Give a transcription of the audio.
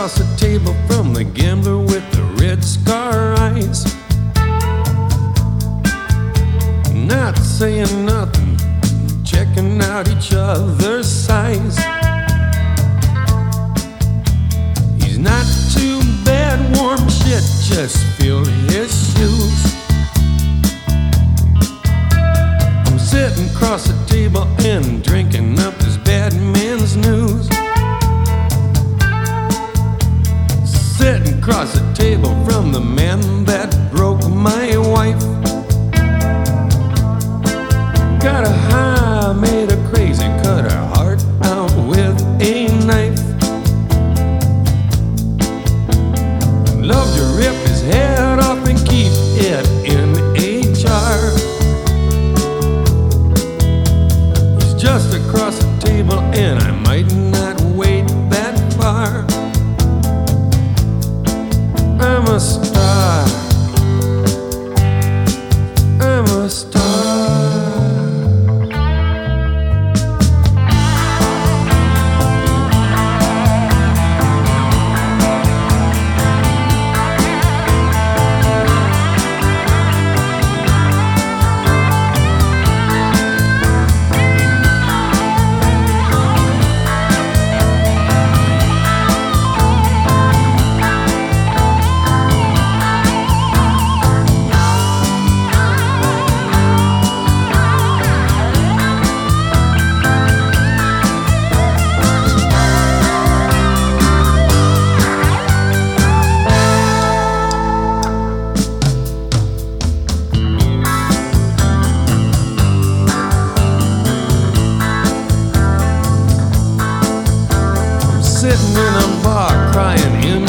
across the table from the gambler with the red scar eyes. Not saying nothing, checking out each other's size. He's not too bad, warm shit just filled his shoes. I'm sitting across the table and drinking up this bad man's news. Sitting across the table from the man that broke my wife. Got a high, made her crazy, cut her heart out with a knife. Loved to rip his head off and keep it in a jar. He's just across the table and I might not wait that far. I'm a star, I'm a star. Sitting in a bar crying in